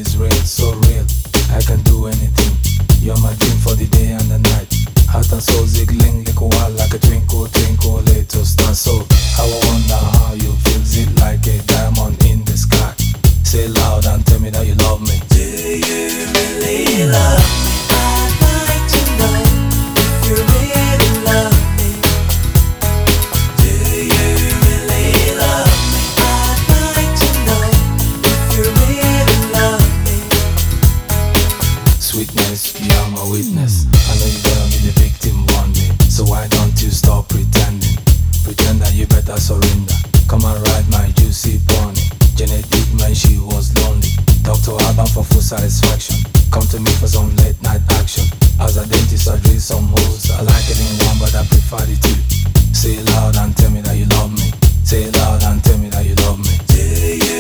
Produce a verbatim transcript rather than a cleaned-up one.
is real, so real. I can do anything. You're my dream for the day and the night. Heart and soul ziggling like a while, like a twinkle, twinkle, little star. So I wonder how you feel. It like a diamond in the sky. Say loud and tell me that you love me. Do you really love me? I'd like to know if you really love me. Do you really love me? I'd like to know if you really love me. Sweetness, you are my witness. I know you're gonna be the victim one day. So why don't you stop pretending? Pretend that you better surrender. Come and ride my juicy pony. Janet did when she was lonely. Talk to Alban for full satisfaction. Come to me for some late night action. As a dentist I drill some holes. I like it in one but I prefer the two. Say it loud and tell me that you love me. Say it loud and tell me that you love me. Do you